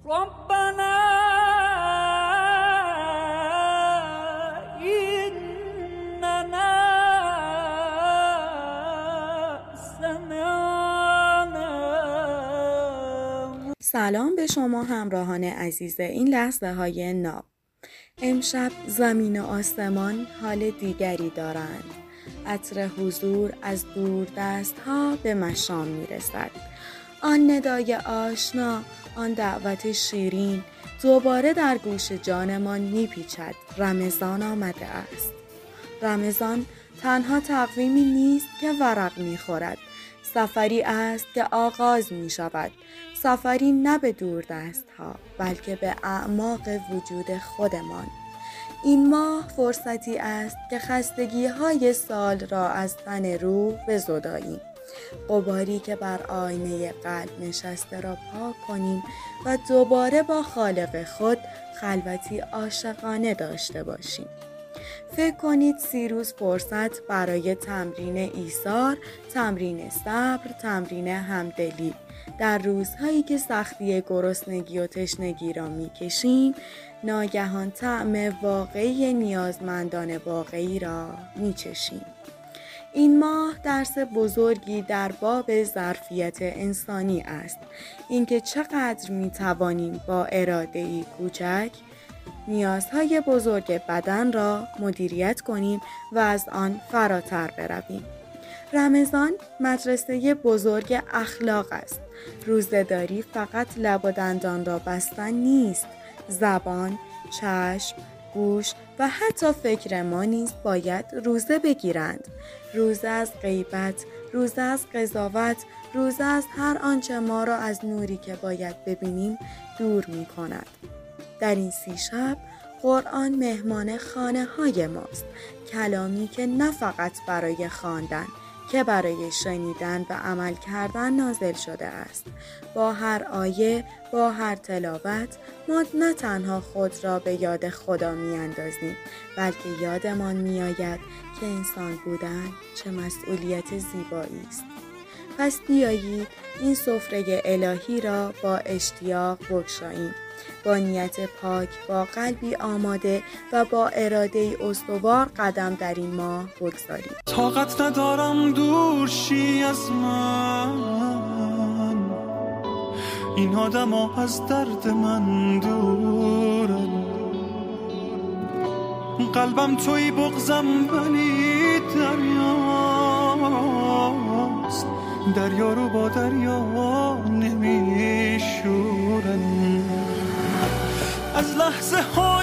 ربنا إننا سمعنا. سلام به شما همراهان عزیز این لحظه های ناب. امشب زمین و آسمان حال دیگری دارند. عطر حضور از دور دست ها به مشام می رسد. آن ندای آشنا، آن دعوت شیرین دوباره در گوش جانمان می پیچد. رمضان آمده است. رمضان تنها تقویمی نیست که ورق می خورد. سفری است که آغاز می شود. سفری نه به دور دست ها بلکه به اعماق وجود خودمان. این ماه فرصتی است که خستگی های سال را از تن روح بزداییم. غباری که بر آینه قلب نشسته را پاک کنیم و دوباره با خالق خود خلوتی عاشقانه داشته باشیم. فکر کنید 30 روز فرصت برای تمرین ایثار، تمرین صبر، تمرین همدلی. در روزهایی که سختی گرسنگی و تشنگی را می‌کشیم، ناگهان طعم واقعی نیازمندان واقعی را می‌چشیم. این ماه درس بزرگی در باب ظرفیت انسانی است. اینکه چقدر می‌توانیم با اراده‌ای کوچک نیازهای بزرگ بدن را مدیریت کنیم و از آن فراتر برویم. رمضان مدرسه بزرگ اخلاق است. روزه‌داری فقط لب و دندان را بستن نیست. زبان، چشم، گوش و حتی فکر ما نیز باید روزه بگیرند. روزه از غیبت، روزه از قضاوت، روزه از هر آنچه ما را از نوری که باید ببینیم دور می کند. در این 30 شب قرآن مهمان خانه های ماست. کلامی که نه فقط برای خواندن که برای شنیدن و عمل کردن نازل شده است. با هر آیه، با هر تلاوت ما نه تنها خود را به یاد خدا می اندازیم بلکه یادمان می آید که انسان بودن چه مسئولیت زیبایی است. پس بیایید این سفره الهی را با اشتیاق بگشاییم. با نیت پاک، با قلبی آماده و با اراده استوار قدم در این ماه بگذاریم. طاقت ندارم دور شی از من، این آدم ها از درد من دورن. قلبم توی بغزم ولی دریاست، دریا رو با دریا نمیشورن. از لحظه ها